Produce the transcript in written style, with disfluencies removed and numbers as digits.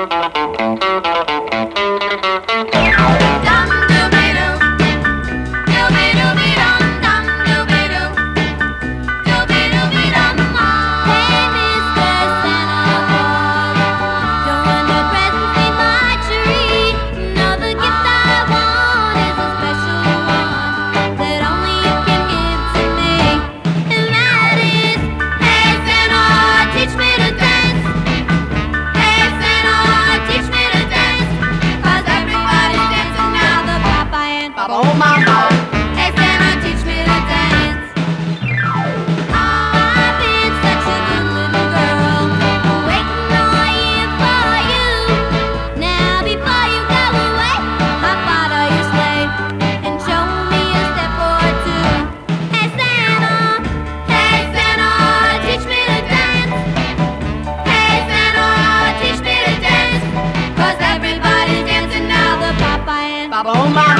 Oh mama, hey Santa, teach me to dance. I've been such a good little girl, waiting all year for you. Now before you go away, hop out of your sleigh and show me a step or two. Hey Santa, teach me to dance. Hey Santa, teach me to dance. 'Cause everybody's dancing now, the Papa and Baba, oh my.